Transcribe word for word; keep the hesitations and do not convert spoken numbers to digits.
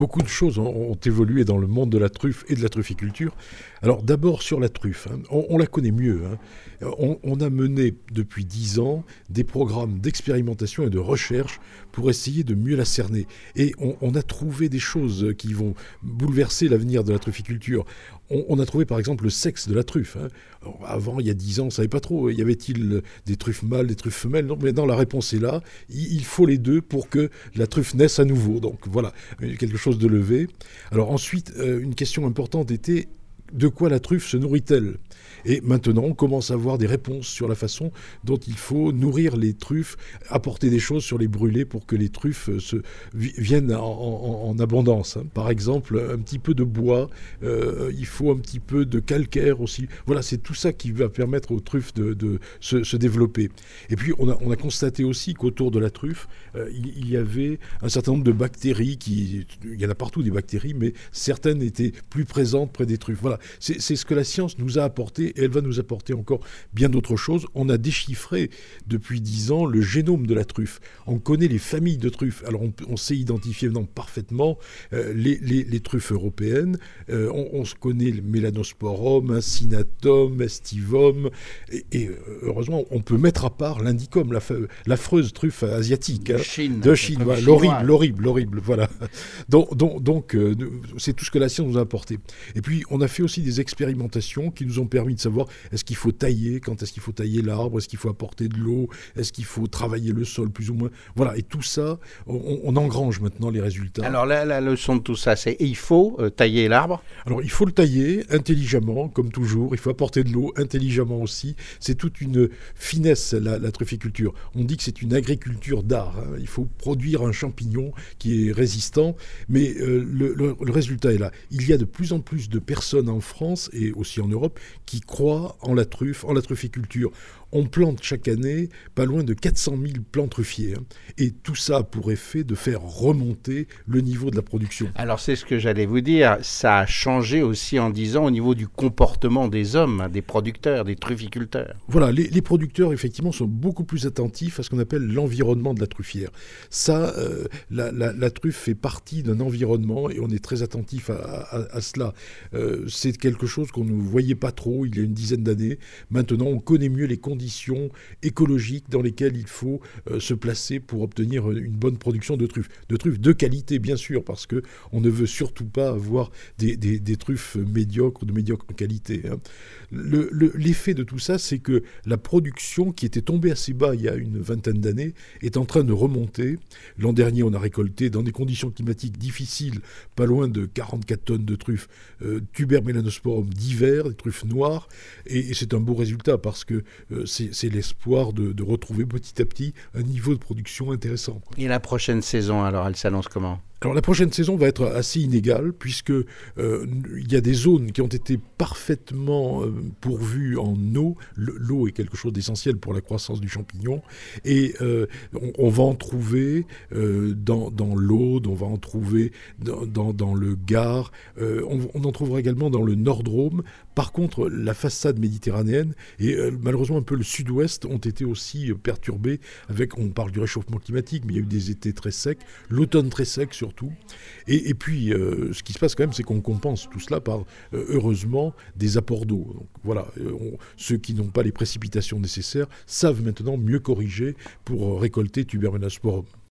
Beaucoup de choses ont, ont évolué dans le monde de la truffe et de la trufficulture. Alors d'abord sur la truffe, hein, on, on la connaît mieux. Hein. On, on a mené depuis dix ans des programmes d'expérimentation et de recherche pour essayer de mieux la cerner. Et on, on a trouvé des choses qui vont bouleverser l'avenir de la trufficulture. On, on a trouvé par exemple le sexe de la truffe. Hein. Alors, avant, il y a dix ans, on ne savait pas trop. Y avait-il des truffes mâles, des truffes femelles? Non, maintenant la réponse est là. Il, il faut les deux pour que la truffe naisse à nouveau. Donc voilà, quelque chose de levé. Alors ensuite, euh, une question importante était: de quoi la truffe se nourrit-elle? Et maintenant, on commence à avoir des réponses sur la façon dont il faut nourrir les truffes, apporter des choses sur les brûlés pour que les truffes se, viennent en, en, en abondance. Hein. Par exemple, un petit peu de bois, euh, il faut un petit peu de calcaire aussi. Voilà, c'est tout ça qui va permettre aux truffes de, de se, se développer. Et puis, on a, on a constaté aussi qu'autour de la truffe, euh, il, il y avait un certain nombre de bactéries, qui, il y en a partout des bactéries, mais certaines étaient plus présentes près des truffes. Voilà. C'est, c'est ce que la science nous a apporté, et elle va nous apporter encore bien d'autres choses. On a déchiffré depuis dix ans le génome de la truffe. On connaît les familles de truffes. Alors on, on sait identifier maintenant parfaitement euh, les, les, les truffes européennes. Euh, on, on se connaît le Melanosporum, Acinatum, Estivum, et, et heureusement on peut mettre à part l'Indicum, la, l'affreuse truffe asiatique. De hein, Chine. De Chine, voilà, l'horrible, l'horrible, l'horrible, voilà. Donc, donc, donc euh, c'est tout ce que la science nous a apporté. Et puis on a fait aussi des expérimentations qui nous ont permis de savoir est-ce qu'il faut tailler, quand est-ce qu'il faut tailler l'arbre, est-ce qu'il faut apporter de l'eau, est-ce qu'il faut travailler le sol plus ou moins. Voilà, et tout ça, on, on engrange maintenant les résultats. Alors la, la leçon de tout ça, c'est il faut euh, tailler l'arbre. Alors il faut le tailler intelligemment, comme toujours, il faut apporter de l'eau intelligemment aussi. C'est toute une finesse, la, la trufficulture. On dit que c'est une agriculture d'art. Hein. Il faut produire un champignon qui est résistant, mais euh, le, le, le résultat est là. Il y a de plus en plus de personnes en France et aussi en Europe qui croient en la truffe, en la trufficulture. On plante chaque année pas loin de quatre cent mille plants truffiers. Hein, et tout ça a pour effet de faire remonter le niveau de la production. Alors c'est ce que j'allais vous dire, ça a changé aussi en dix ans au niveau du comportement des hommes, hein, des producteurs, des trufficulteurs. Voilà, les, les producteurs effectivement sont beaucoup plus attentifs à ce qu'on appelle l'environnement de la truffière. Ça, euh, la, la, la truffe fait partie d'un environnement et on est très attentif à, à, à cela. Euh, c'est quelque chose qu'on ne voyait pas trop il y a une dizaine d'années. Maintenant, on connaît mieux les conditions écologiques dans lesquelles il faut euh, se placer pour obtenir une bonne production de truffes. De truffes de qualité, bien sûr, parce qu'on ne veut surtout pas avoir des, des, des truffes médiocres, de médiocre qualité. Hein. Le, le, l'effet de tout ça, c'est que la production, qui était tombée assez bas il y a une vingtaine d'années, est en train de remonter. L'an dernier, on a récolté, dans des conditions climatiques difficiles, pas loin de quarante-quatre tonnes de truffes euh, Tuber melanosporum d'hiver, des truffes noires, et, et c'est un beau résultat, parce que euh, c'est, c'est l'espoir de, de retrouver petit à petit un niveau de production intéressant. Et la prochaine saison, alors, elle s'annonce comment ? Alors la prochaine saison va être assez inégale, puisque euh, il y a des zones qui ont été parfaitement euh, pourvues en eau. Le, l'eau est quelque chose d'essentiel pour la croissance du champignon, et euh, on, on va en trouver euh, dans, dans l'Aude, on va en trouver dans, dans, dans le Gard, euh, on, on en trouvera également dans le Nord-Drôme. Par contre, la façade méditerranéenne et euh, malheureusement un peu le sud-ouest ont été aussi euh, perturbés avec, on parle du réchauffement climatique, mais il y a eu des étés très secs, l'automne très sec surtout. Et, et puis, euh, ce qui se passe quand même, c'est qu'on compense tout cela par, euh, heureusement, des apports d'eau. Donc voilà, euh, on, ceux qui n'ont pas les précipitations nécessaires savent maintenant mieux corriger pour récolter Tuber melanosporum.